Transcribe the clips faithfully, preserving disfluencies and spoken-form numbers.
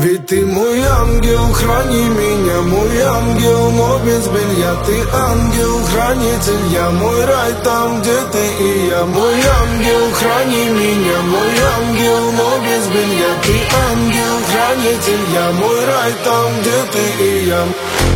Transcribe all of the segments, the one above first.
Ведь ты мой ангел, храни меня, мой ангел, но без белья. Ты ангел, хранитель, я мой рай там, где ты и я. Мой ангел, храни меня, мой ангел, но без белья. Ты ангел, хранитель, я мой рай там, где ты и я.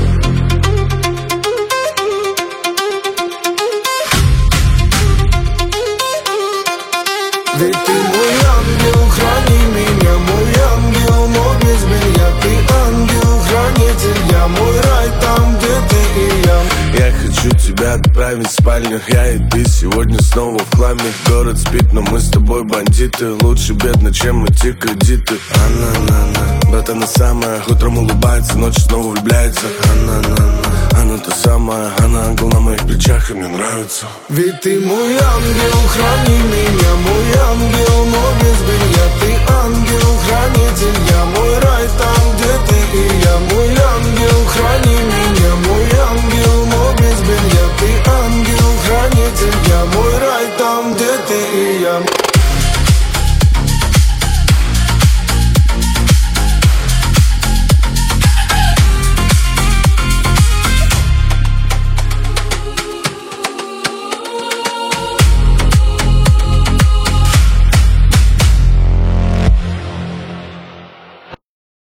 Ведь ты мой ангел, храни меня, мой ангел, но без белья. Ты ангел, хранитель, я мой рай там, где ты и я. Я хочу тебя отправить в спальню, я и ты сегодня снова в хламе. Город спит, но мы с тобой бандиты. Лучше бедно, чем эти кредиты. Она-на-на, брат, она самая. Утром улыбается, ночью снова влюбляется. Она-на-на, она та самая. Она ангел на моих плечах, и мне нравится. Ведь ты мой ангел, храни меня, мой ангел, но без белья. Ты ангел,